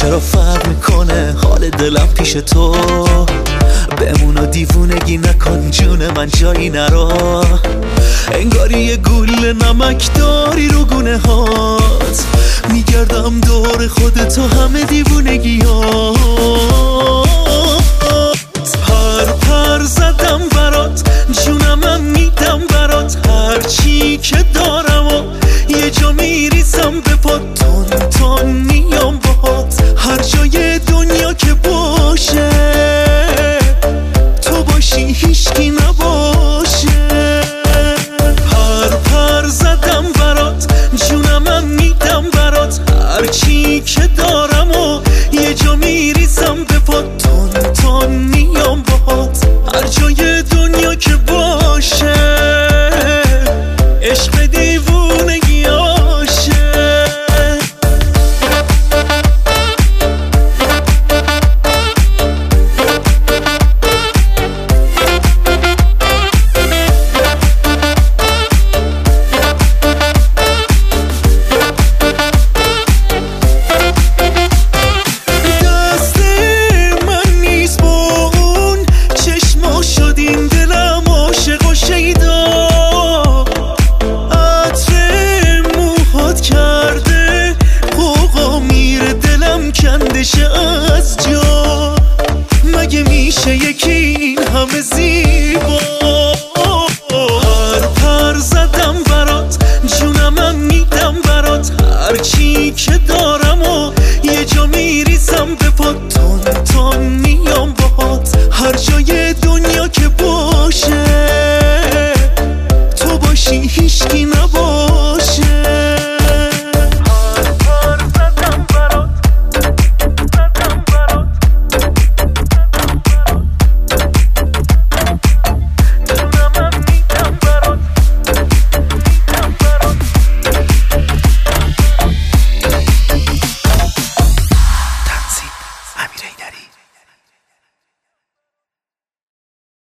چرا فرق میکنه حال دلم پیش تو؟ بمون و دیوونگی نکن جون من جایی نرا. انگاری یه گول نمک داری رو گونه هات، میگردم دور خودتو همه دیوونگی ها. پر زدم برات جونمم میدم برات، هرچی که دارم و یه جا میریزم به پات. تون